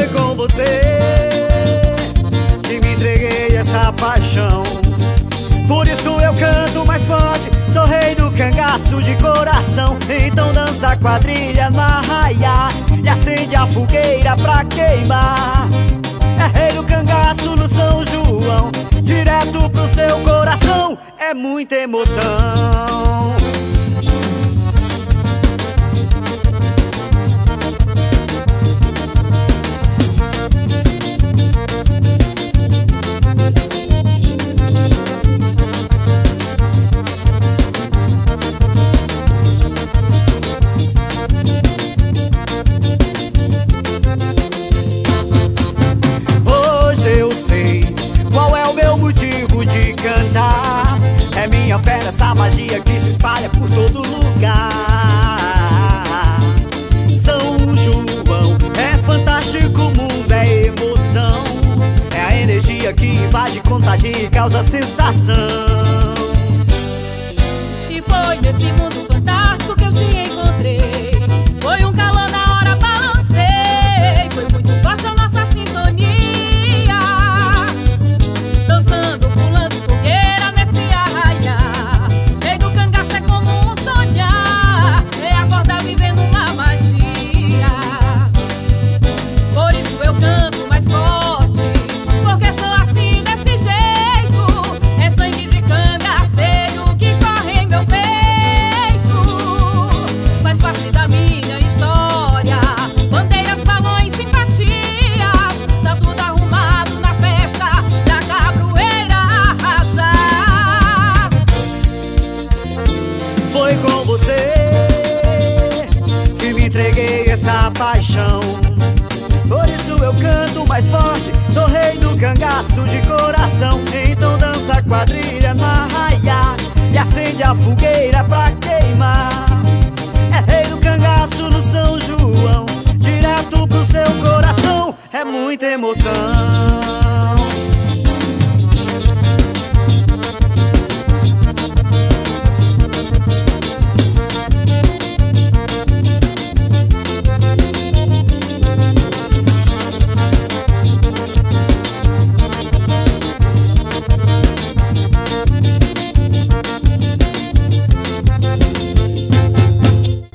com você que me entreguei essa paixão. Por isso eu canto mais forte, sou rei do cangaço de coração. Então dança a quadrilha no arraiá e acende a fogueira pra queimar. É rei do cangaço no São João, direto pro seu coração, é muita emoção. Eu sei qual é o meu motivo de cantar. É minha fé, essa magia que se espalha por todo lugar. São João é fantástico, o mundo é emoção. É a energia que invade, contagia e causa sensação. E foi nesse mundo fantástico que eu te encontrei. Foi um calor na hora, balancei. Foi muito forte a nossa sintonia. Foi com você que me entreguei essa paixão. Por isso eu canto mais forte, sou rei do cangaço de coração. Então dança a quadrilha no arraiá e acende a fogueira pra queimar. É rei do cangaço no São João, direto pro seu coração, é muita emoção.